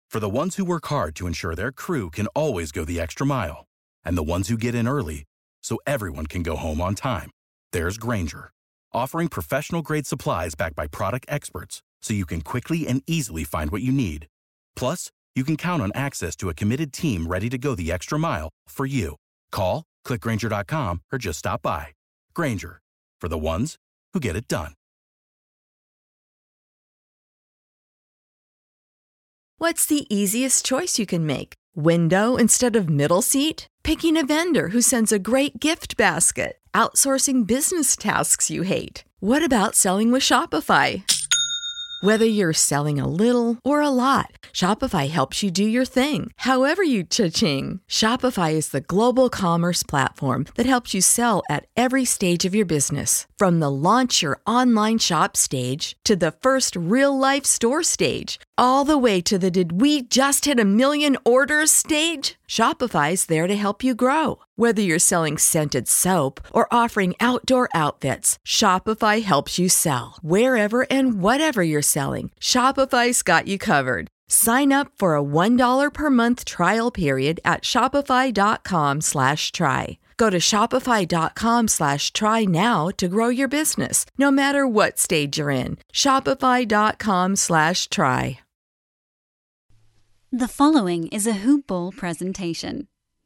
For the ones who work hard to ensure their crew can always go the extra mile, and the ones who get in early so everyone can go home on time, there's Grainger, offering professional-grade supplies backed by product experts so you can quickly and easily find what you need. Plus, you can count on access to a committed team ready to go the extra mile for you. Call, click Grainger.com, or just stop by. Grainger, for the ones who get it done. What's the easiest choice you can make? Window instead of middle seat? Picking a vendor who sends a great gift basket? Outsourcing business tasks you hate? What about selling with Shopify? Whether you're selling a little or a lot, Shopify helps you do your thing, however you cha-ching. Shopify is the global commerce platform that helps you sell at every stage of your business. From the launch your online shop stage to the first real-life store stage, all the way to the did we just hit 1 million orders stage. Shopify's there to help you grow. Whether you're selling scented soap or offering outdoor outfits, Shopify helps you sell. Wherever and whatever you're selling, Shopify's got you covered. Sign up for a $1 per month trial period at shopify.com/try. Go to shopify.com/try now to grow your business, no matter what stage you're in. Shopify.com/try. The following is a Hoop Ball presentation.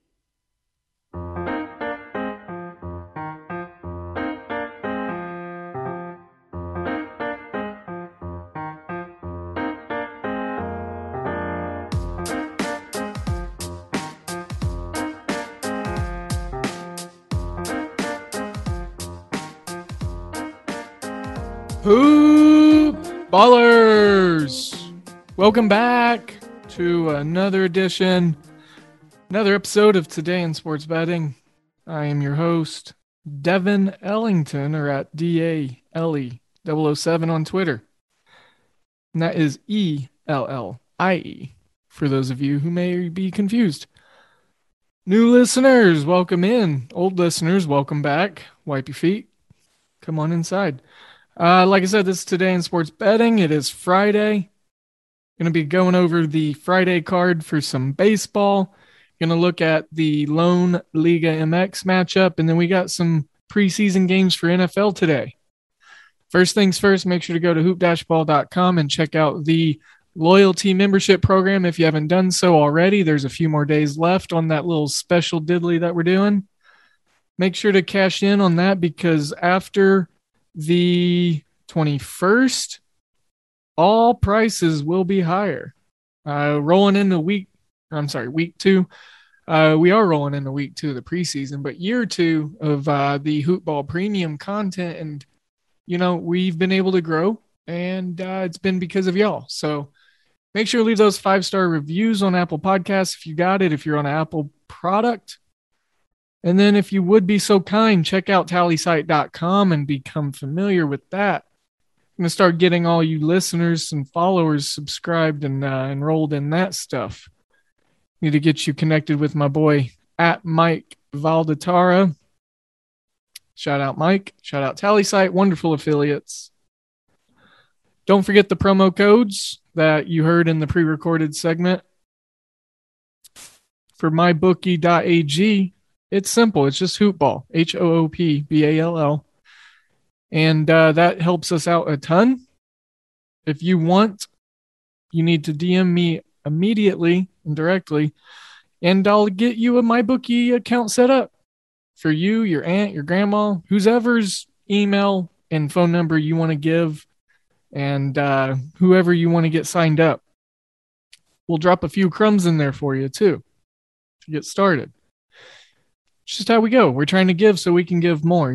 Hoop Ballers! Welcome back to another episode of Today in Sports Betting. I am your host, Devin Ellington, or at DALE007 on Twitter. And that is ELLIE, for those of you who may be confused. New listeners, welcome in. Old listeners, welcome back. Wipe your feet. Come on inside. Like I said, this is Today in Sports Betting. It is Friday. Going to be going over the Friday card for some baseball. Going to look at the Lone Liga MX matchup, and then we got some preseason games for NFL today. First things first, make sure to go to hoop-ball.com and check out the loyalty membership program if you haven't done so already. There's a few more days left on that little special diddly that we're doing. Make sure to cash in on that because after the 21st, all prices will be higher. Rolling into week 2. We are rolling into week 2 of the preseason, but year 2 of the Hoop Ball premium content. And, we've been able to grow, and it's been because of y'all. So make sure to leave those 5-star reviews on Apple Podcasts if you got it, if you're on an Apple product. And then if you would be so kind, check out tallysite.com and become familiar with that. I'm going to start getting all you listeners and followers subscribed and enrolled in that stuff. Need to get you connected with my boy at Mike Valdatara. Shout out Mike. Shout out TallySite. Wonderful affiliates. Don't forget the promo codes that you heard in the pre-recorded segment. For mybookie.ag, it's simple. It's just Hoopball, HOOPBALL. And that helps us out a ton. If you want, you need to DM me immediately and directly, and I'll get you a MyBookie account set up for you, your aunt, your grandma, whoever's email and phone number you want to give, and whoever you want to get signed up. We'll drop a few crumbs in there for you, too, to get started. It's just how we go. We're trying to give so we can give more,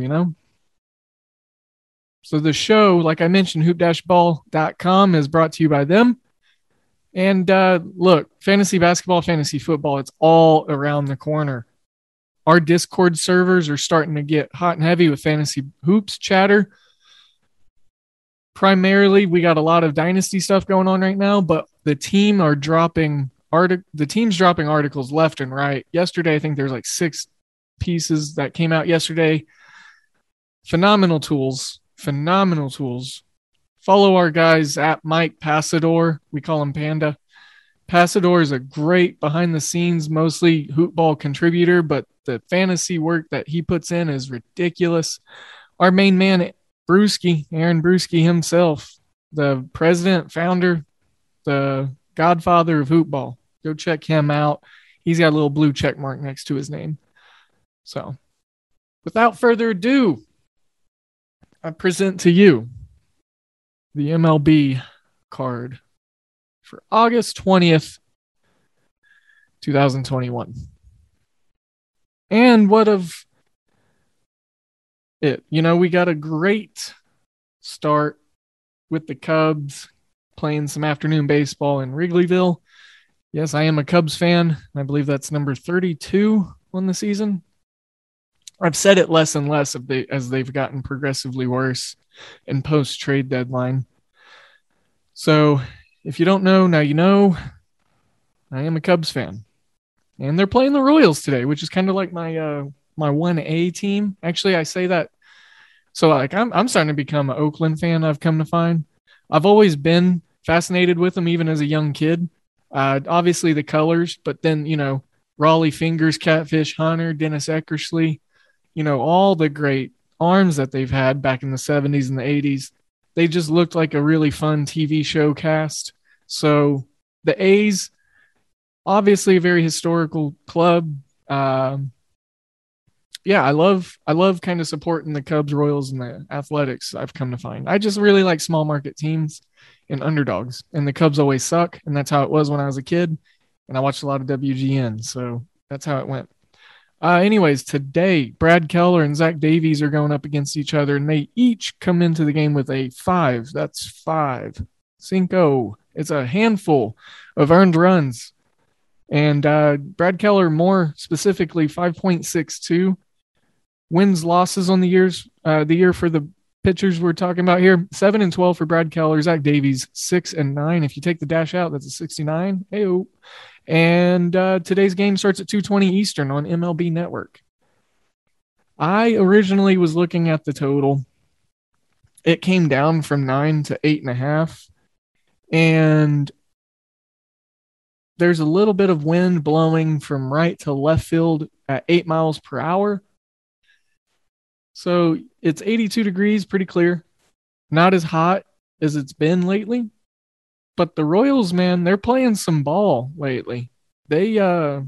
So the show, like I mentioned, hoop-ball.com is brought to you by them. And look, fantasy basketball, fantasy football, it's all around the corner. Our Discord servers are starting to get hot and heavy with fantasy hoops chatter. Primarily, we got a lot of dynasty stuff going on right now, but the team's dropping articles left and right. Yesterday, I think there's like 6 pieces that came out yesterday. Phenomenal tools. Follow our guys at Mike Passador. We call him Panda. Passador is a great behind-the-scenes, mostly hoopball contributor, but the fantasy work that he puts in is ridiculous. Our main man, Brewski, Aaron Brewski himself, the president, founder, the godfather of hoopball. Go check him out. He's got a little blue check mark next to his name. So, without further ado, I present to you the MLB card for August 20th, 2021. And what of it? You know, we got a great start with the Cubs playing some afternoon baseball in Wrigleyville. Yes, I am a Cubs fan. I believe that's number 32 on the season. I've said it less and less as they've gotten progressively worse in post-trade deadline. So, if you don't know, now you know. I am a Cubs fan. And they're playing the Royals today, which is kind of like my 1A team. Actually, I say that. So like I'm starting to become an Oakland fan, I've come to find. I've always been fascinated with them, even as a young kid. Obviously the colors, but then, you know, Raleigh Fingers, Catfish Hunter, Dennis Eckersley, you know, all the great arms that they've had back in the 70s and the 80s. They just looked like a really fun TV show cast. So the A's, obviously a very historical club. I love kind of supporting the Cubs, Royals, and the Athletics, I've come to find. I just really like small market teams and underdogs. And the Cubs always suck, and that's how it was when I was a kid. And I watched a lot of WGN, so that's how it went. Anyways, today, Brad Keller and Zach Davies are going up against each other, and they each come into the game with a 5. That's 5. Cinco. It's a handful of earned runs. And Brad Keller, more specifically, 5.62. Wins, losses on the year for the pitchers we're talking about here. 7-12 for Brad Keller. Zach Davies, 6-9. If you take the dash out, that's a 69. Hey-o. And today's game starts at 2:20 Eastern on MLB Network. I originally was looking at the total. It came down from 9 to 8.5. And there's a little bit of wind blowing from right to left field at 8 miles per hour. So it's 82 degrees, pretty clear. Not as hot as it's been lately. But the Royals, man, they're playing some ball lately. They've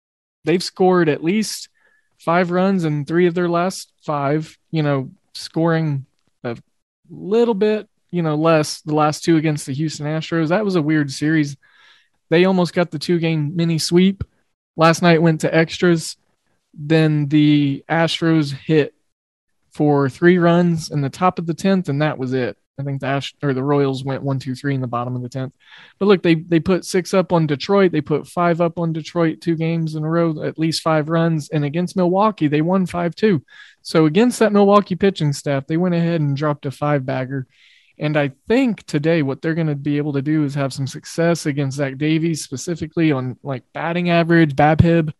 scored at least 5 runs in 3 of their last 5, you know, scoring a little bit, you know, less the last 2 against the Houston Astros. That was a weird series. They almost got the 2-game mini sweep. Last night went to extras. Then the Astros hit for 3 runs in the top of the 10th, and that was it. I think the Royals went 1-2-3 in the bottom of the 10th. But look, they put 6 up on Detroit. They put 5 up on Detroit 2 games in a row, at least 5 runs. And against Milwaukee, they won 5-2. So against that Milwaukee pitching staff, they went ahead and dropped a 5-bagger. And I think today what they're going to be able to do is have some success against Zach Davies, specifically on like batting average, BABIP.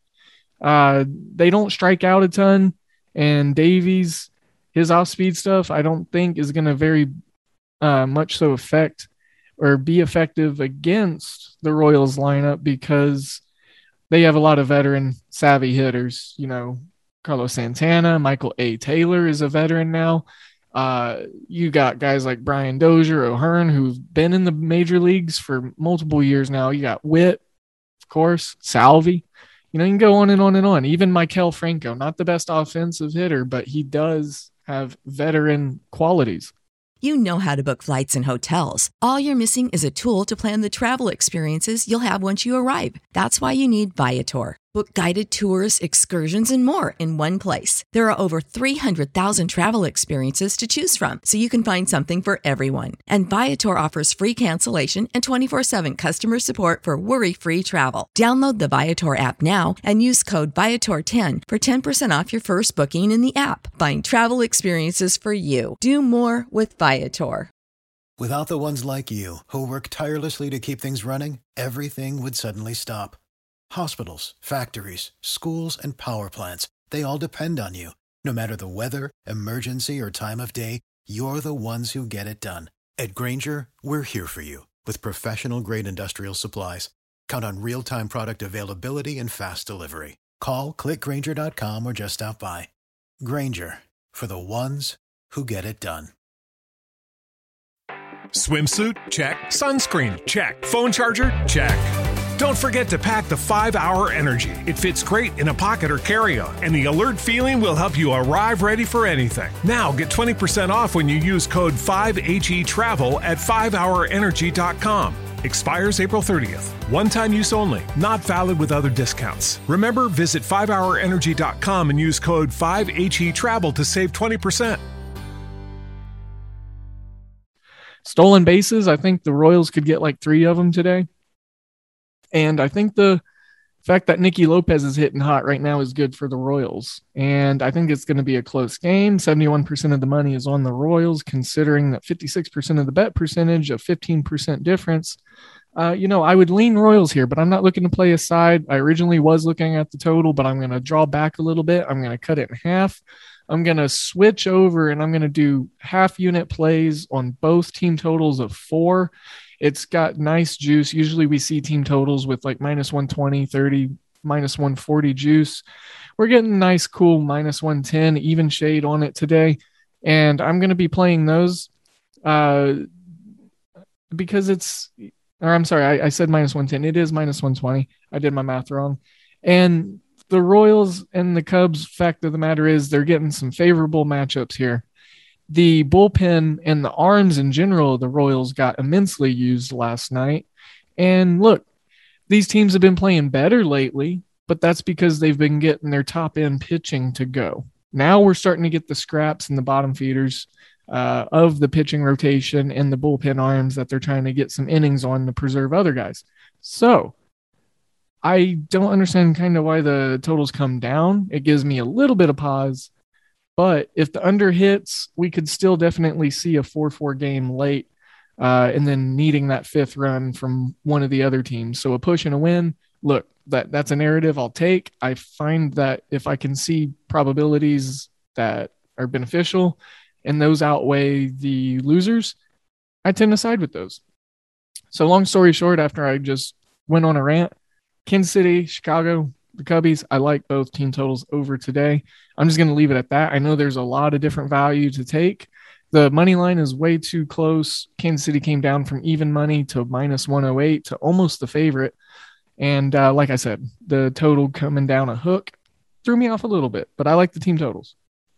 They don't strike out a ton. And Davies, his off-speed stuff, I don't think is going to very much so affect or be effective against the Royals lineup because they have a lot of veteran savvy hitters. You know, Carlos Santana, Michael A. Taylor is a veteran now. You got guys like Brian Dozier, O'Hearn, who've been in the major leagues for multiple years now. You got Witt, of course, Salvi. You know, you can go on and on and on. Even Maikel Franco, not the best offensive hitter, but he does have veteran qualities. You know how to book flights and hotels. All you're missing is a tool to plan the travel experiences you'll have once you arrive. That's why you need Viator. Book guided tours, excursions, and more in one place. There are over 300,000 travel experiences to choose from, so you can find something for everyone. And Viator offers free cancellation and 24/7 customer support for worry-free travel. Download the Viator app now and use code Viator10 for 10% off your first booking in the app. Find travel experiences for you. Do more with Viator. Without the ones like you, who work tirelessly to keep things running, everything would suddenly stop. Hospitals, factories, schools, and power plants, they all depend on you. No matter the weather, emergency, or time of day, you're the ones who get it done. At Grainger, we're here for you with professional-grade industrial supplies. Count on real-time product availability and fast delivery. Call, click Grainger.com, or just stop by. Grainger, for the ones who get it done. Swimsuit? Check. Sunscreen? Check. Phone charger? Check. Don't forget to pack the 5-Hour Energy. It fits great in a pocket or carry-on, and the alert feeling will help you arrive ready for anything. Now get 20% off when you use code 5HETRAVEL at 5hourenergy.com. Expires April 30th. One-time use only. Not valid with other discounts. Remember, visit 5hourenergy.com and use code 5HETRAVEL to save 20%. Stolen bases, I think the Royals could get like 3 of them today. And I think the fact that Nicky Lopez is hitting hot right now is good for the Royals. And I think it's going to be a close game. 71% of the money is on the Royals, considering that 56% of the bet percentage, a 15% difference. I would lean Royals here, but I'm not looking to play a side. I originally was looking at the total, but I'm going to draw back a little bit. I'm going to cut it in half. I'm going to switch over and I'm going to do half unit plays on both team totals of 4. It's got nice juice. Usually we see team totals with like minus 120, 30, minus 140 juice. We're getting nice, cool minus 110, even shade on it today. And I'm going to be playing those because I said minus 110. It is minus 120. I did my math wrong. And the Royals and the Cubs, fact of the matter is they're getting some favorable matchups here. The bullpen and the arms in general, the Royals got immensely used last night. And look, these teams have been playing better lately, but that's because they've been getting their top end pitching to go. Now we're starting to get the scraps and the bottom feeders of the pitching rotation and the bullpen arms that they're trying to get some innings on to preserve other guys. So I don't understand kind of why the totals come down. It gives me a little bit of pause. But if the under hits, we could still definitely see a 4-4 game late and then needing that 5th run from one of the other teams. So a push and a win, look, that's a narrative I'll take. I find that if I can see probabilities that are beneficial and those outweigh the losers, I tend to side with those. So long story short, after I just went on a rant, Kansas City, Chicago, the Cubbies, I like both team totals over today. I'm just going to leave it at that. I know there's a lot of different value to take. The money line is way too close. Kansas City came down from even money to minus 108 to almost the favorite. And like I said, the total coming down a hook threw me off a little bit, but I like the team totals.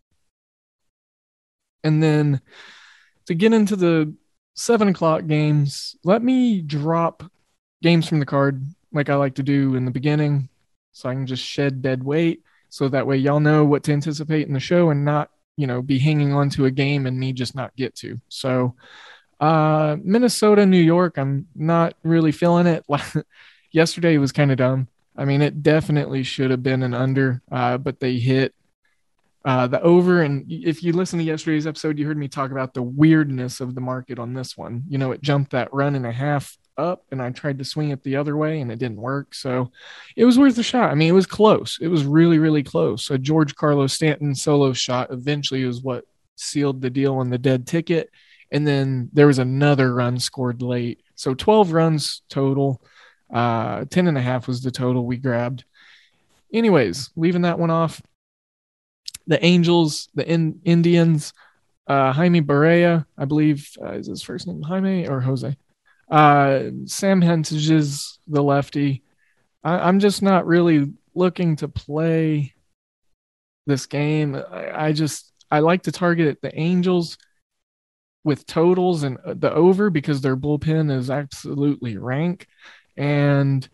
And then to get into the 7 o'clock games, let me drop games from the card like I like to do in the beginning, so I can just shed dead weight. So that way y'all know what to anticipate in the show and not, be hanging on to a game and me just not get to. So Minnesota, New York, I'm not really feeling it. Yesterday was kind of dumb. I mean, it definitely should have been an under, but they hit the over. And if you listen to yesterday's episode, you heard me talk about the weirdness of the market on this one. It jumped that run and a half up and I tried to swing it the other way and it didn't work. So it was worth a shot. I mean, it was close. It was really, really close. A George Carlos Stanton solo shot eventually was what sealed the deal on the dead ticket. And then there was another run scored late. So 12 runs total. 10.5 was the total we grabbed. Anyways, leaving that one off. The Angels, the Indians, Jaime Barria, I believe, is his first name Jaime or Jose? Sam Hentages, the lefty. I'm just not really looking to play this game. I like to target the Angels with totals and the over because their bullpen is absolutely rank. And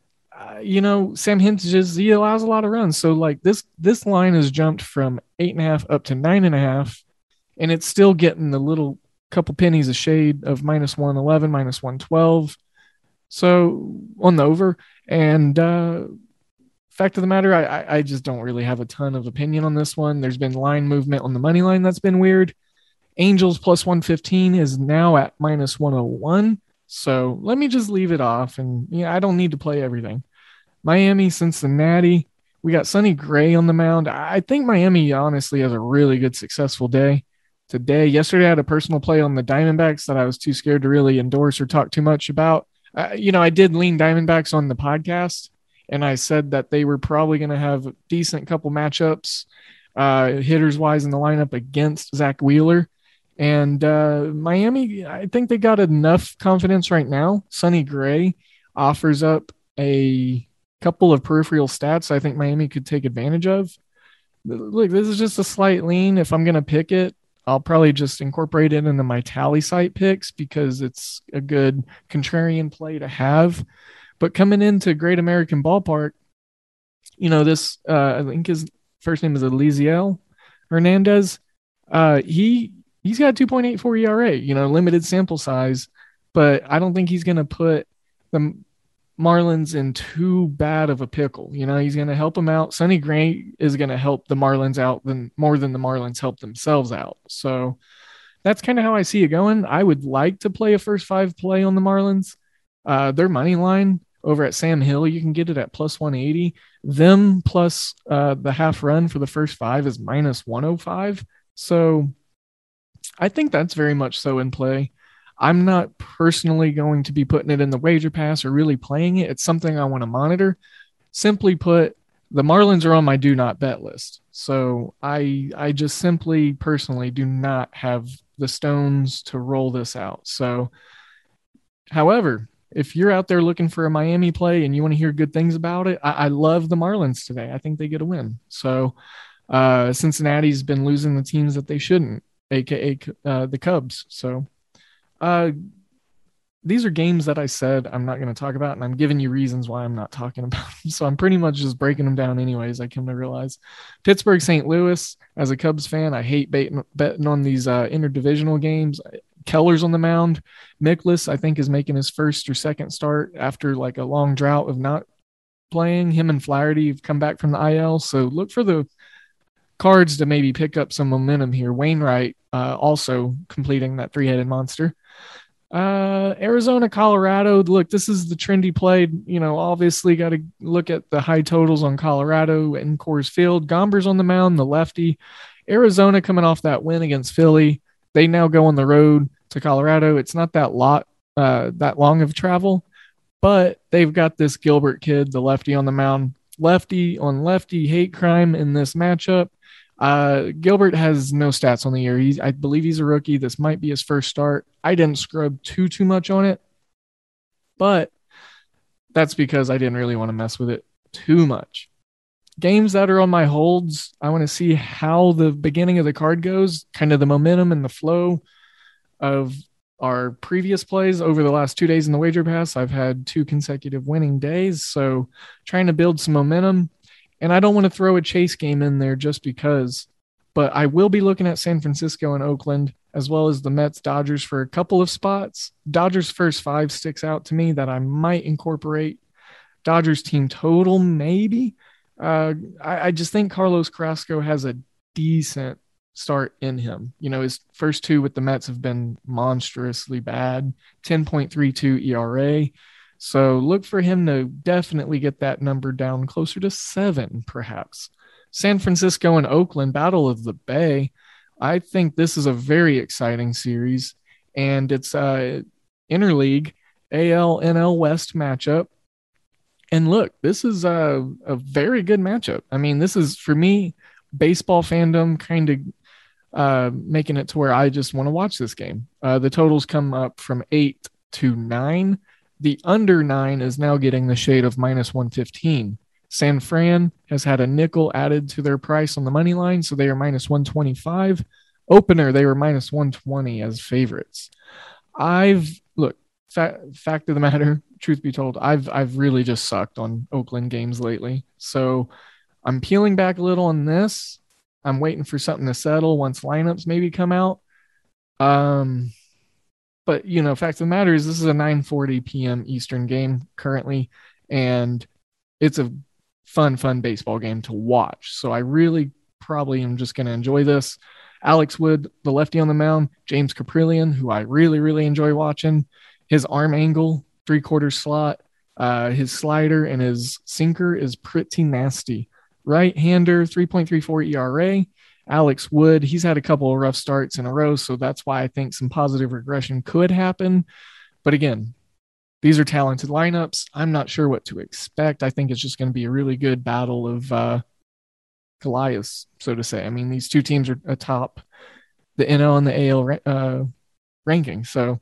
Sam Hentages, he allows a lot of runs. So like this line has jumped from 8.5 up to 9.5, and it's still getting the little couple pennies a shade of minus 111, minus 112. So on the over. And fact of the matter, I just don't really have a ton of opinion on this one. There's been line movement on the money line that's been weird. Angels plus 115 is now at minus 101. So let me just leave it off. And I don't need to play everything. Miami, Cincinnati. We got Sonny Gray on the mound. I think Miami honestly has a really good, successful day today. Yesterday, I had a personal play on the Diamondbacks that I was too scared to really endorse or talk too much about. I did lean Diamondbacks on the podcast, and I said that they were probably going to have a decent couple matchups, hitters wise in the lineup against Zach Wheeler. And Miami, I think they got enough confidence right now. Sonny Gray offers up a couple of peripheral stats I think Miami could take advantage of. Look, this is just a slight lean. If I'm going to pick it, I'll probably just incorporate it into my tally site picks because it's a good contrarian play to have. But coming into Great American Ballpark, this, I think his first name is Eliezer Hernandez. He's got a 2.84 ERA, limited sample size, but I don't think he's going to put the Marlins in too bad of a pickle. He's going to help them out. Sonny Gray is going to help the Marlins out more than the Marlins help themselves out. So that's kind of how I see it going. I would like to play a first 5 play on the Marlins. Their money line over at Sam Hill, you can get it at plus 180. Them plus the half run for the first 5 is minus 105. So I think that's very much so in play. I'm not personally going to be putting it in the wager pass or really playing it. It's something I want to monitor. Simply put, the Marlins are on my do not bet list. So I just simply personally do not have the stones to roll this out. So, however, if you're out there looking for a Miami play and you want to hear good things about it, I love the Marlins today. I think they get a win. So Cincinnati's been losing the teams that they shouldn't, aka the Cubs. So these are games that I said I'm not going to talk about, and I'm giving you reasons why I'm not talking about them. So I'm pretty much just breaking them down anyways, I come to realize. Pittsburgh, St. Louis, as a Cubs fan, I hate betting on these interdivisional games. Keller's on the mound. Mikolas, I think, is making his first or second start after like a long drought of not playing. Him and Flaherty have come back from the IL, so look for the Cards to maybe pick up some momentum here. Wainwright also completing that 3-headed monster. Arizona, Colorado. Look, this is the trendy play. Obviously got to look at the high totals on Colorado and Coors Field. Gomber's on the mound, the lefty. Arizona coming off that win against Philly. They now go on the road to Colorado. It's not that long of travel, but they've got this Gilbert kid, the lefty on the mound. Lefty on lefty hate crime in this matchup. Gilbert has no stats on the year. I believe he's a rookie. This might be his first start. I didn't scrub too much on it, but that's because I didn't really want to mess with it too much. Games that are on my holds, I want to see how the beginning of the card goes, kind of the momentum and the flow of our previous plays over the last 2 days in the wager pass. I've had 2 consecutive winning days, so trying to build some momentum. And I don't want to throw a chase game in there just because, but I will be looking at San Francisco and Oakland, as well as the Mets, Dodgers for a couple of spots. Dodgers first 5 sticks out to me that I might incorporate. Dodgers team total, maybe. I just think Carlos Carrasco has a decent start in him. His first 2 with the Mets have been monstrously bad, 10.32 ERA. So look for him to definitely get that number down closer to 7, perhaps. San Francisco and Oakland, Battle of the Bay. I think this is a very exciting series, and it's interleague AL-NL West matchup. And look, this is a very good matchup. I mean, this is, for me, baseball fandom kind of making it to where I just want to watch this game. The totals come up from 8 to 9. The under 9 is now getting the shade of minus 115. San Fran has had a nickel added to their price on the money line, so they are minus 125. Opener, they were minus 120 as favorites. Fact of the matter, truth be told, I've really just sucked on Oakland games lately. So I'm peeling back a little on this. I'm waiting for something to settle once lineups maybe come out. But, fact of the matter is this is a 9:40 p.m. Eastern game currently, and it's a fun baseball game to watch. So I really probably am just going to enjoy this. Alex Wood, the lefty on the mound, James Caprillion, who I really, really enjoy watching. His arm angle, 3/4 slot, his slider and his sinker is pretty nasty. Right-hander, 3.34 ERA. Alex Wood, he's had a couple of rough starts in a row, so that's why I think some positive regression could happen. But again, these are talented lineups. I'm not sure what to expect. I think it's just going to be a really good battle of Goliaths, so to say. I mean, these two teams are atop the NL and the AL ranking. So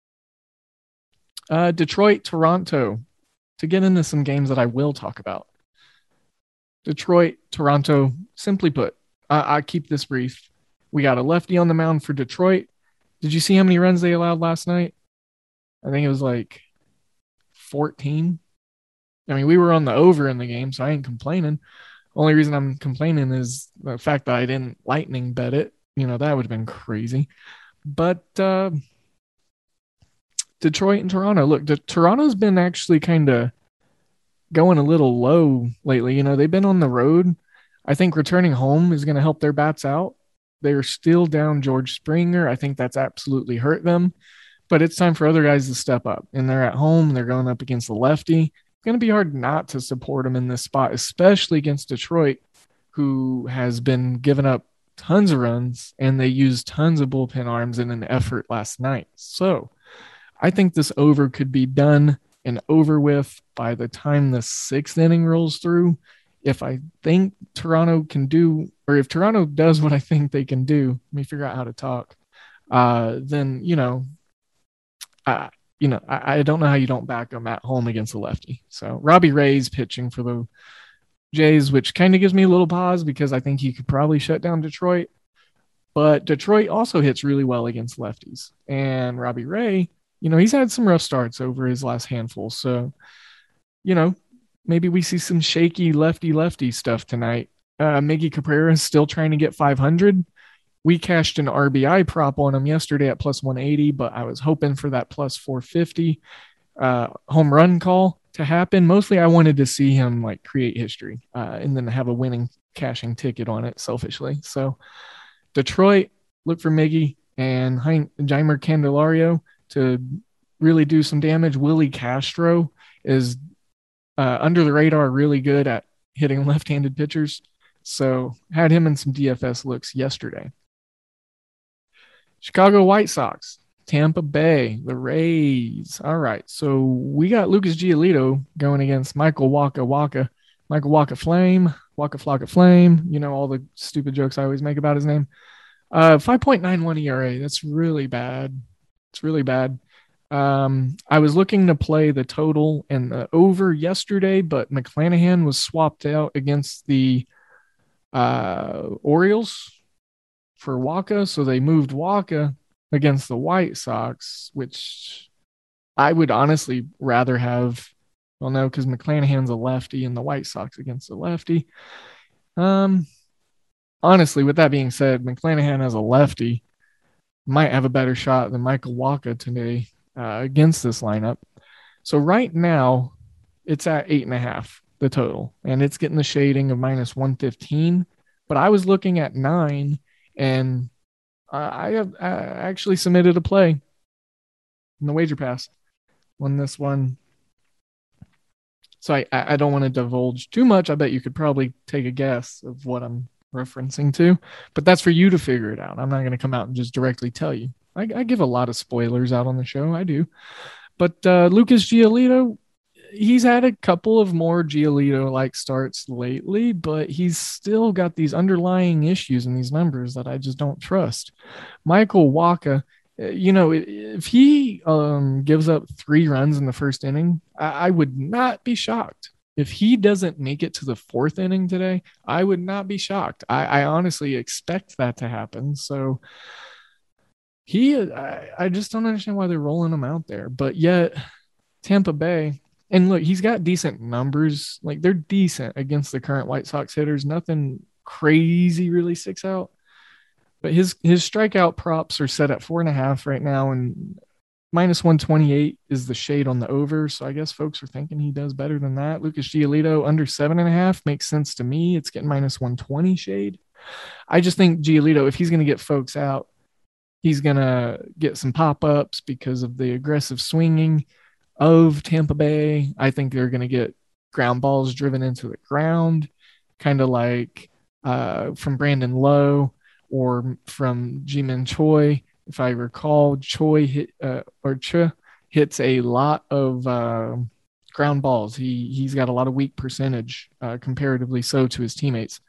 Detroit, Toronto, to get into some games that I will talk about. Detroit, Toronto, simply put, I keep this brief. We got a lefty on the mound for Detroit. Did you see how many runs they allowed last night? I think it was like 14. I mean, we were on the over in the game, so I ain't complaining. Only reason I'm complaining is the fact that I didn't lightning bet it. That would have been crazy. But Detroit and Toronto. Look, Toronto's been actually kind of going a little low lately. They've been on the road. I think returning home is going to help their bats out. They're still down George Springer. I think that's absolutely hurt them. But it's time for other guys to step up. And they're at home. They're going up against the lefty. It's going to be hard not to support them in this spot, especially against Detroit, who has been giving up tons of runs, and they used tons of bullpen arms in an effort last night. So I think this over could be done and over with by the time the 6th inning rolls through. If I think Toronto can do, or if Toronto does what I think they can do, let me figure out how to talk, then, I don't know how you don't back them at home against the lefty. So Robbie Ray's pitching for the Jays, which kind of gives me a little pause because I think he could probably shut down Detroit. But Detroit also hits really well against lefties. And Robbie Ray, he's had some rough starts over his last handful. So, maybe we see some shaky lefty stuff tonight. Miggy Cabrera is still trying to get 500. We cashed an RBI prop on him yesterday at plus 180, but I was hoping for that plus 450 home run call to happen. Mostly I wanted to see him create history and then have a winning cashing ticket on it selfishly. So Detroit, look for Miggy and Jeimer Candelario to really do some damage. Willie Castro is under the radar, really good at hitting left-handed pitchers. So had him in some DFS looks yesterday. Chicago White Sox, Tampa Bay, the Rays. All right, so we got Lucas Giolito going against Michael Waka Flame, Waka Flocka Flame. All the stupid jokes I always make about his name. 5.91 ERA. That's really bad. It's really bad. I was looking to play the total and the over yesterday, but McClanahan was swapped out against the Orioles for Waka, so they moved Waka against the White Sox, which I would honestly rather have. Well, no, because McClanahan's a lefty and the White Sox against a lefty. Honestly, with that being said, McClanahan as a lefty might have a better shot than Michael Waka today against this lineup. So right now, it's at 8.5, the total, and it's getting the shading of minus 115. But I was looking at 9, and I actually submitted a play in the wager pass on this one. So I don't want to divulge too much. I bet you could probably take a guess of what I'm referencing to, but that's for you to figure it out. I'm not going to come out and just directly tell you. I give a lot of spoilers out on the show. I do. But Lucas Giolito, he's had a couple of more Giolito-like starts lately, but he's still got these underlying issues in these numbers that I just don't trust. Michael Waka, if he gives up 3 runs in the first inning, I would not be shocked. If he doesn't make it to the 4th inning today, I would not be shocked. I honestly expect that to happen. So I just don't understand why they're rolling him out there. But yet Tampa Bay, and look, he's got decent numbers. They're decent against the current White Sox hitters. Nothing crazy really sticks out. But his strikeout props are set at 4.5 right now, and minus 128 is the shade on the over. So I guess folks are thinking he does better than that. Lucas Giolito under 7.5 makes sense to me. It's getting minus 120 shade. I just think Giolito, if he's going to get folks out, he's going to get some pop-ups because of the aggressive swinging of Tampa Bay. I think they're going to get ground balls driven into the ground, kind of like from Brandon Lowe or from Ji-Man Choi. If I recall, Choi hits a lot of ground balls. He's got a lot of weak percentage, comparatively so to his teammates.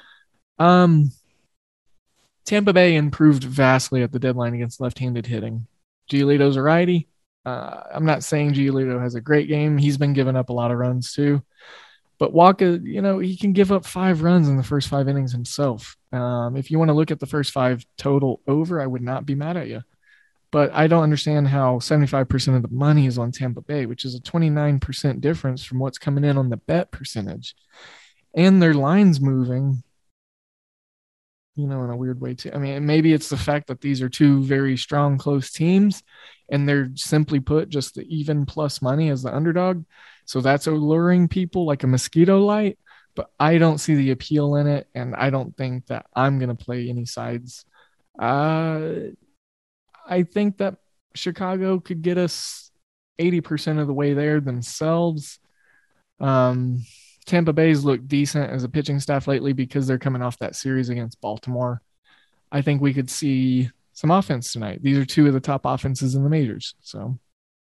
Tampa Bay improved vastly at the deadline against left-handed hitting. Giolito's a righty. I'm not saying Giolito has a great game. He's been giving up a lot of runs too. But Wacha, he can give up 5 runs in the first 5 innings himself. If you want to look at the first 5 total over, I would not be mad at you. But I don't understand how 75% of the money is on Tampa Bay, which is a 29% difference from what's coming in on the bet percentage. And their line's moving, in a weird way too. I mean, maybe it's the fact that these are 2 very strong, close teams, and they're simply put just the even plus money as the underdog. So that's alluring people like a mosquito light, but I don't see the appeal in it, and I don't think that I'm going to play any sides. I think that Chicago could get us 80% of the way there themselves. Tampa Bay's looked decent as a pitching staff lately because they're coming off that series against Baltimore. I think we could see some offense tonight. These are 2 of the top offenses in the majors. So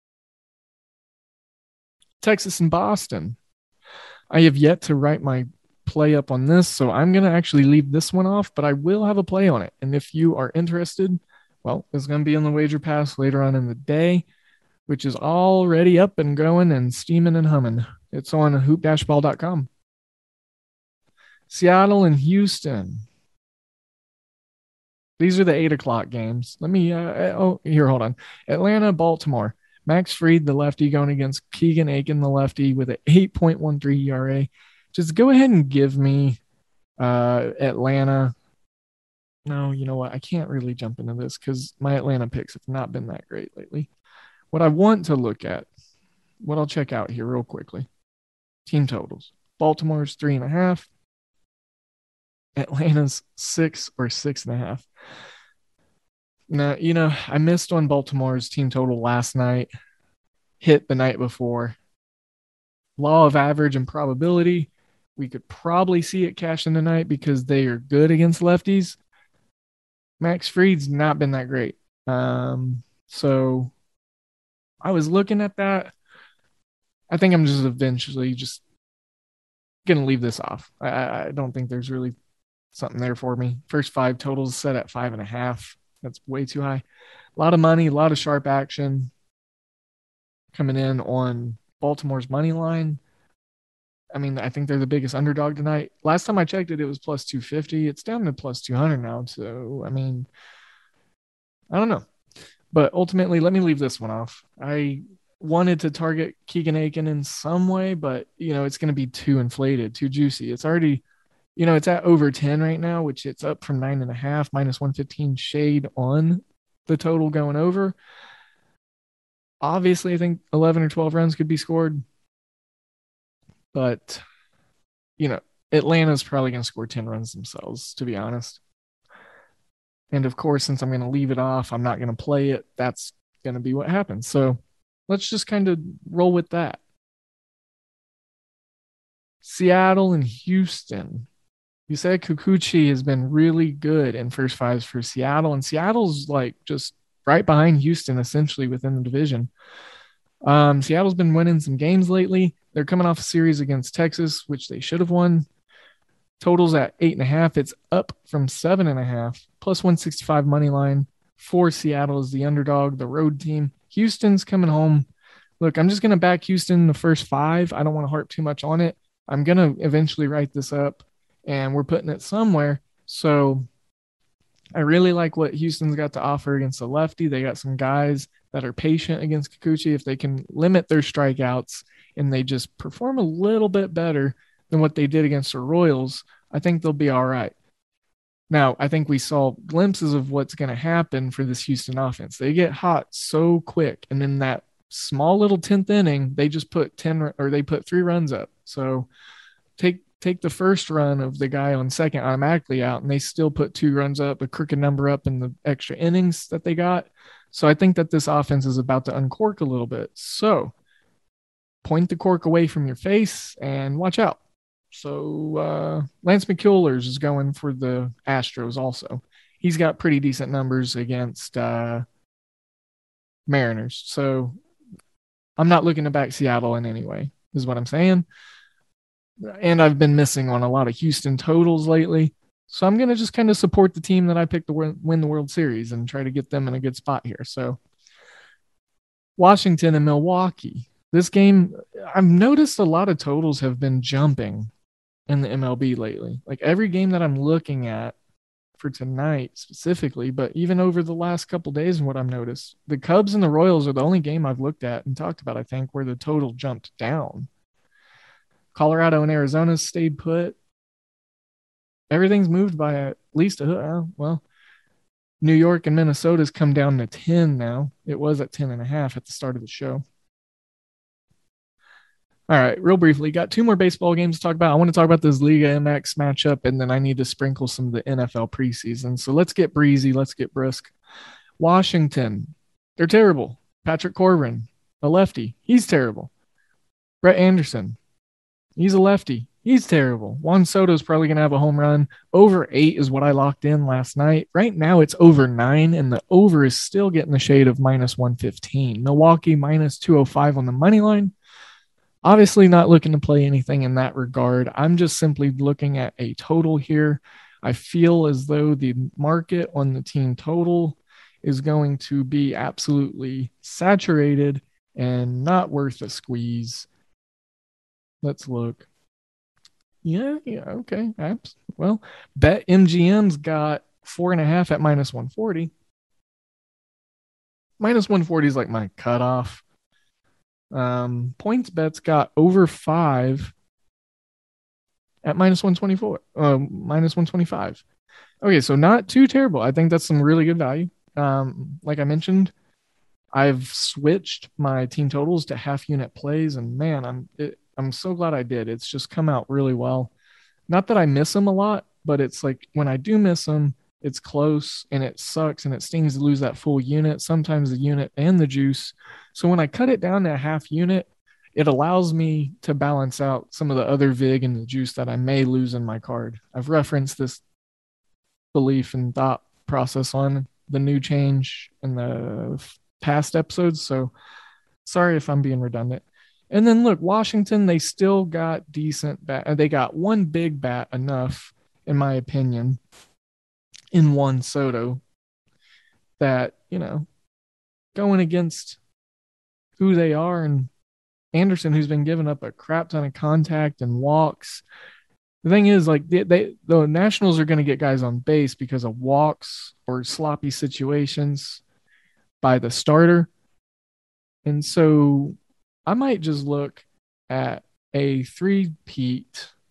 Texas and Boston. I have yet to write my play up on this, so I'm going to actually leave this one off, but I will have a play on it. And if you are interested, well, it's going to be on the Wager Pass later on in the day, which is already up and going and steaming and humming. It's on hoop-ball.com. Seattle and Houston. These are the 8 o'clock games. Let me, hold on. Atlanta, Baltimore. Max Fried, the lefty, going against Keegan Aiken, the lefty, with an 8.13 ERA. Just go ahead and give me Atlanta. No, you know what? I can't really jump into this because my Atlanta picks have not been that great lately. What I want to look at, what I'll check out here real quickly. Team totals. Baltimore's 3.5. Atlanta's 6 or 6.5. Now, I missed on Baltimore's team total last night. Hit the night before. Law of average and probability. We could probably see it cash in tonight because they are good against lefties. Max Fried's not been that great. So I was looking at that. I think I'm just eventually just going to leave this off. I don't think there's really something there for me. First 5 totals set at 5.5. That's way too high. A lot of money, a lot of sharp action coming in on Baltimore's money line. I mean, I think they're the biggest underdog tonight. Last time I checked it, it was plus 250. It's down to plus 200 now. So, I mean, I don't know. But ultimately, let me leave this one off. I wanted to target Keegan Aiken in some way, but, it's going to be too inflated, too juicy. It's already, it's at over 10 right now, which it's up from 9.5, minus 115 shade on the total going over. Obviously, I think 11 or 12 runs could be scored. But, Atlanta's probably going to score 10 runs themselves, to be honest. And of course, since I'm going to leave it off, I'm not going to play it. That's going to be what happens. So let's just kind of roll with that. Seattle and Houston. You said Kikuchi has been really good in first 5s for Seattle, and Seattle's like just right behind Houston essentially within the division. Seattle's been winning some games lately. They're coming off a series against Texas, which they should have won. Totals at 8.5. It's up from 7.5. Plus 165 money line for Seattle as the underdog, the road team. Houston's coming home. Look, I'm just going to back Houston in the first 5. I don't want to harp too much on it. I'm going to eventually write this up, and we're putting it somewhere. So I really like what Houston's got to offer against the lefty. They got some guys that are patient against Kikuchi. If they can limit their strikeouts and they just perform a little bit better than what they did against the Royals, I think they'll be all right. Now, I think we saw glimpses of what's going to happen for this Houston offense. They get hot so quick, and in that small little 10th inning, they just put 3 runs up. So take the first run of the guy on second automatically out, and they still put 2 runs up, a crooked number up in the extra innings that they got. So I think that this offense is about to uncork a little bit. So point the cork away from your face and watch out. So Lance McCullers is going for the Astros also. He's got pretty decent numbers against Mariners. So I'm not looking to back Seattle in any way, is what I'm saying. And I've been missing on a lot of Houston totals lately. So I'm going to just kind of support the team that I picked to win the World Series and try to get them in a good spot here. So Washington and Milwaukee. This game, I've noticed a lot of totals have been jumping in the MLB lately. Like every game that I'm looking at for tonight specifically, but even over the last couple days and what I've noticed, the Cubs and the Royals are the only game I've looked at and talked about, I think, where the total jumped down. Colorado and Arizona stayed put. Everything's moved by at least New York and Minnesota's come down to 10 now. It was at 10.5 at the start of the show. All right, real briefly, got 2 more baseball games to talk about. I want to talk about this Liga MX matchup, and then I need to sprinkle some of the NFL preseason. So let's get breezy. Let's get brisk. Washington, they're terrible. Patrick Corbin, a lefty. He's terrible. Brett Anderson, he's a lefty. He's terrible. Juan Soto's probably going to have a home run. Over 8 is what I locked in last night. Right now it's over 9, and the over is still getting the shade of minus 115. Milwaukee minus 205 on the money line. Obviously not looking to play anything in that regard. I'm just simply looking at a total here. I feel as though the market on the team total is going to be absolutely saturated and not worth a squeeze. Let's look. Yeah, okay. Well, BetMGM's got 4.5 at minus 140. Minus 140 is like my cutoff. PointsBet's got over 5 at minus 124, minus 125. Okay, so not too terrible. I think that's some really good value. Like I mentioned, I've switched my team totals to half unit plays, and man, I'm so glad I did. It's just come out really well. Not that I miss them a lot, but it's like when I do miss them, it's close and it sucks and it stings to lose that full unit, sometimes the unit and the juice. So when I cut it down to a half unit, it allows me to balance out some of the other VIG and the juice that I may lose in my card. I've referenced this belief and thought process on the new change in the past episodes. So sorry if I'm being redundant. And then look, Washington, they still got decent bat. They got one big bat enough, in my opinion, in Juan Soto that, going against who they are and Anderson, who's been giving up a crap ton of contact and walks. The thing is, like, the Nationals are going to get guys on base because of walks or sloppy situations by the starter. And so I might just look at a three-way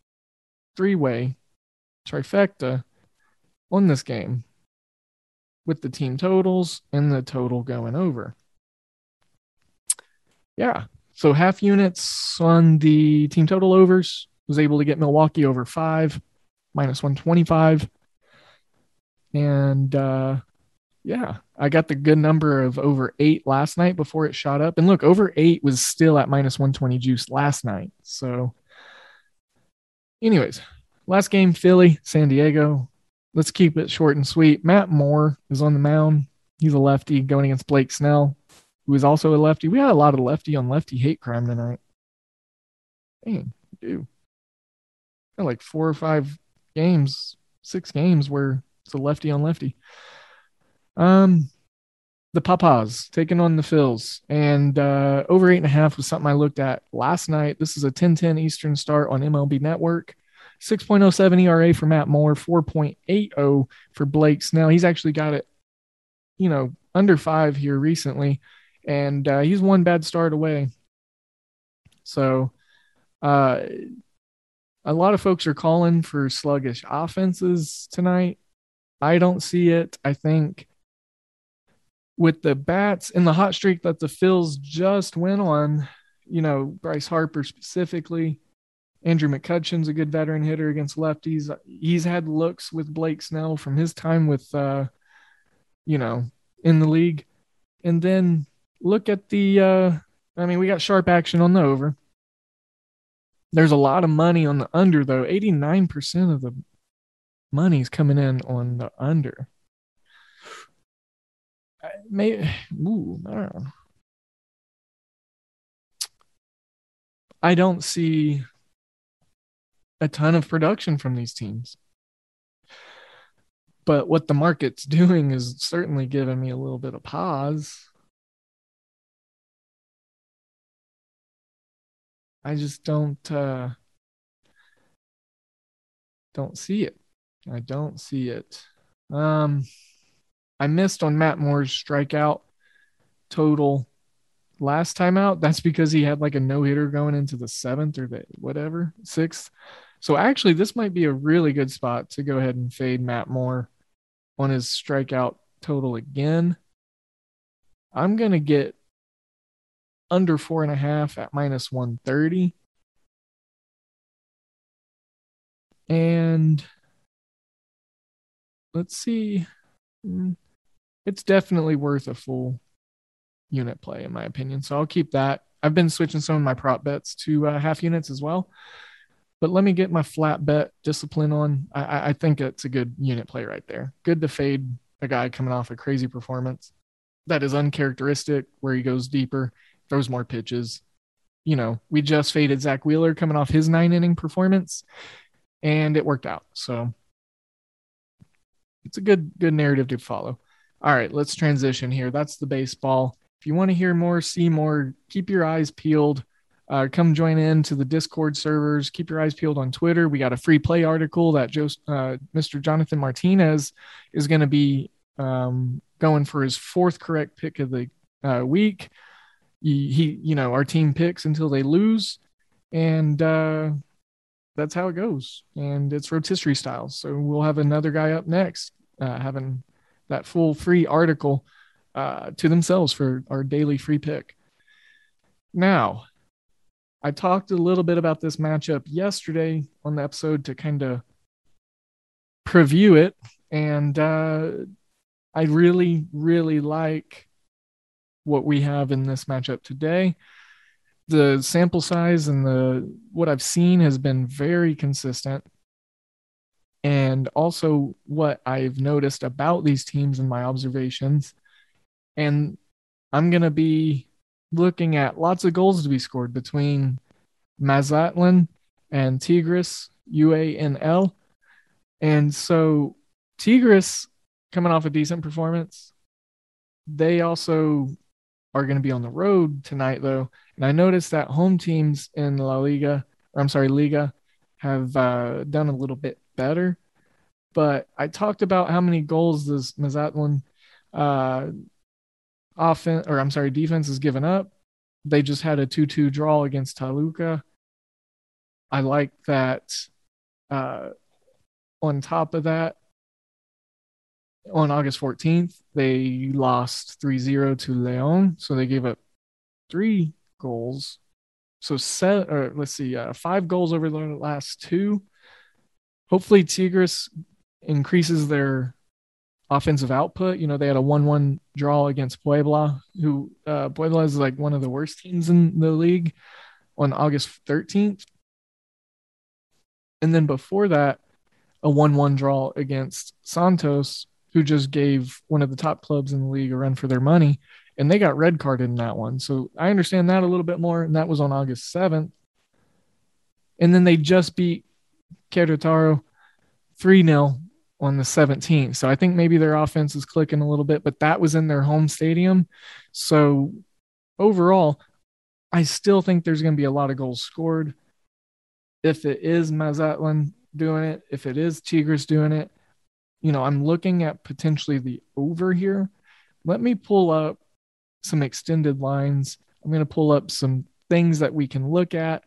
trifecta on this game with the team totals and the total going over. Yeah. So half units on the team total overs. Was able to get Milwaukee over 5, minus 125. And I got the good number of over 8 last night before it shot up. And look, over 8 was still at minus 120 juice last night. So anyways, last game, Philly, San Diego. Let's keep it short and sweet. Matt Moore is on the mound. He's a lefty going against Blake Snell, who is also a lefty. We had a lot of lefty on lefty hate crime tonight. Dang, dude. Got like 4 or 5 games, 6 games where it's a lefty on lefty. The Papas taking on the Phils, and over 8.5 was something I looked at last night. This is a 10:10 Eastern start on MLB Network. 6.07 ERA for Matt Moore, 4.80 for Blake Snell. He's actually got it, under 5 here recently, and he's one bad start away. So, a lot of folks are calling for sluggish offenses tonight. I don't see it. I think with the bats and the hot streak that the Phils just went on, Bryce Harper specifically, Andrew McCutcheon's a good veteran hitter against lefties. He's had looks with Blake Snell from his time with, in the league. And then look at we got sharp action on the over. There's a lot of money on the under, though. 89% of the money's coming in on the under. I don't know. I don't see a ton of production from these teams. But what the market's doing is certainly giving me a little bit of pause. I just don't see it. I don't see it. I missed on Matt Moore's strikeout total last time out. That's because he had like a no-hitter going into the 7th or the whatever, 6th. So actually, this might be a really good spot to go ahead and fade Matt Moore on his strikeout total again. I'm going to get under 4.5 at minus 130. And let's see. It's definitely worth a full unit play, in my opinion. So I'll keep that. I've been switching some of my prop bets to half units as well. But let me get my flat bet discipline on. I think it's a good unit play right there. Good to fade a guy coming off a crazy performance that is uncharacteristic, where he goes deeper, throws more pitches. You know, we just faded Zach Wheeler coming off his 9-inning performance, and it worked out. So it's a good narrative to follow. All right, let's transition here. That's the baseball. If you want to hear more, see more, keep your eyes peeled. Come join in to the Discord servers. Keep your eyes peeled on Twitter. We got a free play article that Mr. Jonathan Martinez is going to be going for his 4th correct pick of the week. He, our team picks until they lose, and that's how it goes. And it's rotisserie style. So we'll have another guy up next, having that full free article to themselves for our daily free pick. Now, I talked a little bit about this matchup yesterday on the episode to kind of preview it. And I really, really like what we have in this matchup today. The sample size and what I've seen has been very consistent. And also what I've noticed about these teams in my observations. And I'm going to be looking at lots of goals to be scored between Mazatlan and Tigres, UANL. And so Tigres, coming off a decent performance, they also are going to be on the road tonight, though. And I noticed that home teams in Liga have done a little bit better. But I talked about how many goals this Mazatlan defense has given up. They just had a 2-2 draw against Toluca. I like that. On top of that, on August 14th, they lost 3-0 to León. So they gave up 3 goals. So 5 goals over the last 2. Hopefully Tigres increases their offensive output. They had a 1-1 draw against Puebla, who Puebla is like one of the worst teams in the league, on August 13th. And then before that, a 1-1 draw against Santos, who just gave one of the top clubs in the league a run for their money, and they got red carded in that one. So I understand that a little bit more, and that was on August 7th. And then they just beat Querétaro 3-0 on the 17th. So I think maybe their offense is clicking a little bit, but that was in their home stadium. So overall, I still think there's going to be a lot of goals scored. If it is Mazatlan doing it, if it is Tigres doing it, I'm looking at potentially the over here. Let me pull up some extended lines. I'm going to pull up some things that we can look at.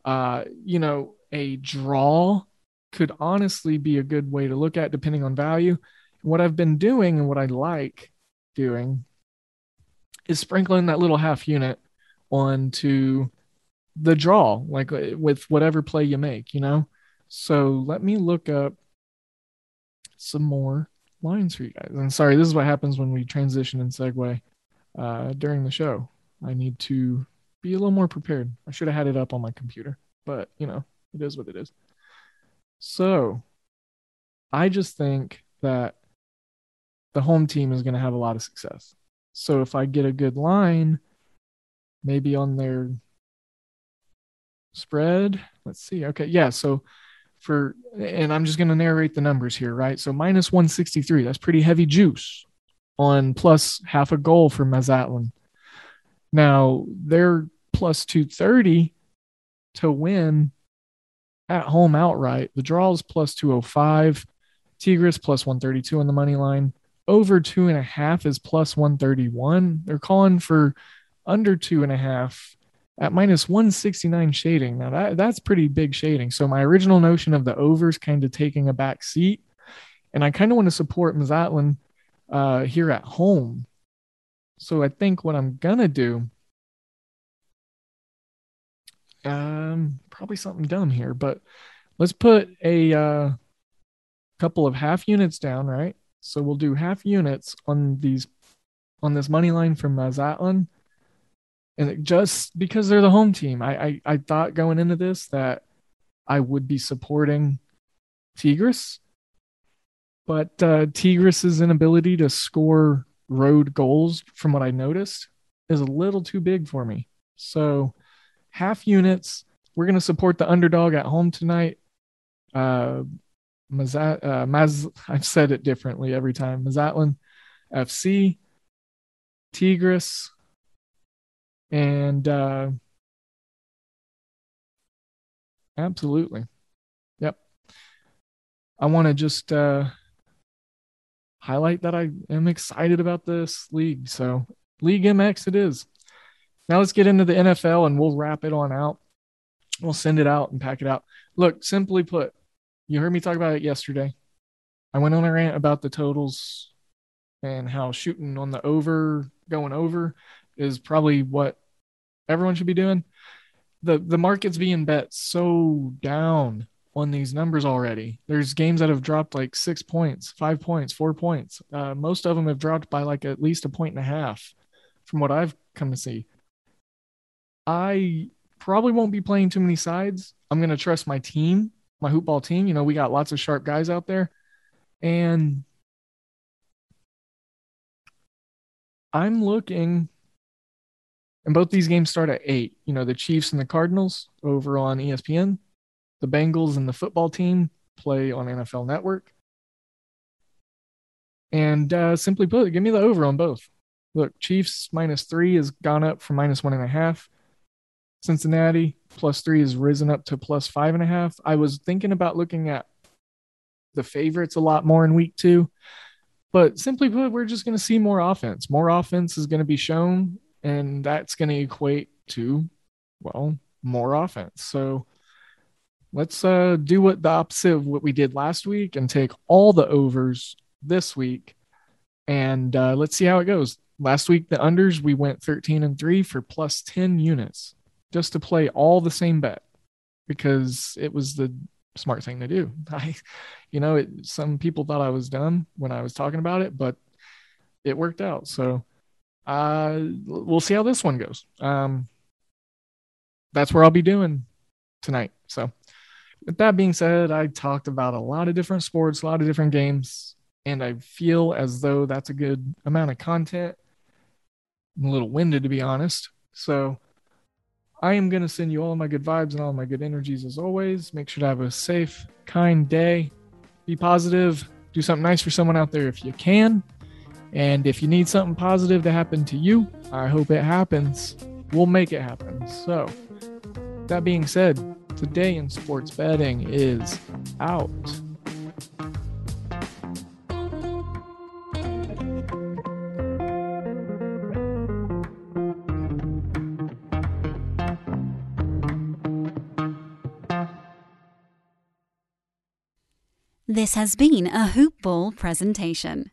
A draw could honestly be a good way to look at depending on value. What I've been doing and what I like doing is sprinkling that little half unit onto the draw, like with whatever play you make, So let me look up some more lines for you guys. And sorry, this is what happens when we transition and segue during the show. I need to be a little more prepared. I should have had it up on my computer, but it is what it is. So I just think that the home team is going to have a lot of success. So if I get a good line, maybe on their spread. Let's see. Okay. Yeah. So and I'm just going to narrate the numbers here, right? So minus 163, that's pretty heavy juice on plus half a goal for Mazatlan. Now they're plus 230 to win at home outright. The draw is plus 205. Tigres plus 132 on the money line. Over 2.5 is plus 131. They're calling for under 2.5 at minus 169 shading. Now that's pretty big shading. So my original notion of the overs kind of taking a back seat, and I kind of want to support Mazatlan here at home. So I think what I'm gonna do, probably something dumb here, but let's put a couple of half units down, right? So we'll do half units on this money line from Mazatlan. And just because they're the home team, I thought going into this that I would be supporting Tigres, but Tigres' inability to score road goals, from what I noticed, is a little too big for me. So half units, we're going to support the underdog at home tonight. I've said it differently every time. Mazatlan FC, Tigres, and absolutely. Yep. I want to just highlight that I am excited about this league. So League MX it is. Now let's get into the NFL and we'll wrap it on out. We'll send it out and pack it out. Look, simply put, you heard me talk about it yesterday. I went on a rant about the totals and how shooting on the going over is probably what everyone should be doing. The market's being bet so down on these numbers already. There's games that have dropped like 6 points, 5 points, 4 points. Most of them have dropped by like at least 1.5 points from what I've come to see. I probably won't be playing too many sides. I'm going to trust my team, my hoopball team. You know, we got lots of sharp guys out there. And I'm looking, and both these games start at 8. You know, the Chiefs and the Cardinals over on ESPN. The Bengals and the football team play on NFL Network. And simply put, give me the over on both. Look, Chiefs -3 has gone up from -1.5. Cincinnati +3 has risen up to +5.5. I was thinking about looking at the favorites a lot more in week 2. But simply put, we're just going to see more offense. More offense is going to be shown, and that's going to equate to, well, more offense. So let's do what the opposite of what we did last week and take all the overs this week, and let's see how it goes. Last week, the unders, we went 13-3 for +10 units just to play all the same bet because it was the smart thing to do. Some people thought I was dumb when I was talking about it, but it worked out. So we'll see how this one goes. That's where I'll be doing tonight. So with that being said, I talked about a lot of different sports, a lot of different games, and I feel as though that's a good amount of content. I'm a little winded, to be honest. So I am going to send you all my good vibes and all my good energies as always. Make sure to have a safe, kind day. Be positive. Do something nice for someone out there if you can. And if you need something positive to happen to you, I hope it happens. We'll make it happen. So, that being said, today in sports betting is out. This has been a Hoop Ball presentation.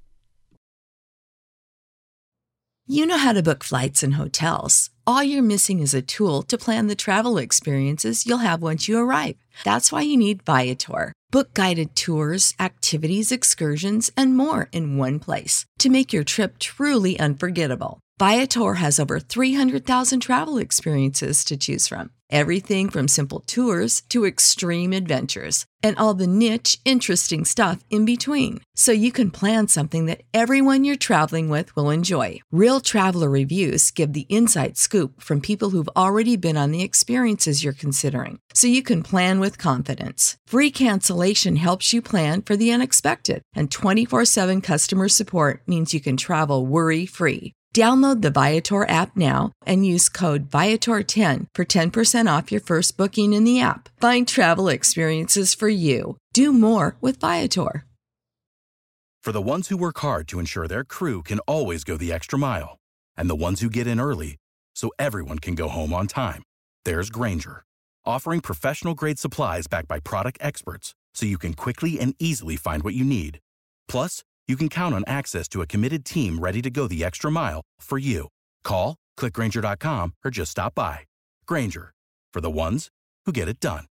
You know how to book flights and hotels. All you're missing is a tool to plan the travel experiences you'll have once you arrive. That's why you need Viator. Book guided tours, activities, excursions, and more in one place to make your trip truly unforgettable. Viator has over 300,000 travel experiences to choose from. Everything from simple tours to extreme adventures and all the niche, interesting stuff in between. So you can plan something that everyone you're traveling with will enjoy. Real traveler reviews give the inside scoop from people who've already been on the experiences you're considering. So you can plan with confidence. Free cancellation helps you plan for the unexpected. And 24/7 customer support means you can travel worry-free. Download the Viator app now and use code Viator10 for 10% off your first booking in the app. Find travel experiences for you. Do more with Viator. For the ones who work hard to ensure their crew can always go the extra mile, and the ones who get in early so everyone can go home on time, there's Grainger, offering professional-grade supplies backed by product experts so you can quickly and easily find what you need. Plus, you can count on access to a committed team ready to go the extra mile for you. Call, click Grainger.com, or just stop by. Grainger, for the ones who get it done.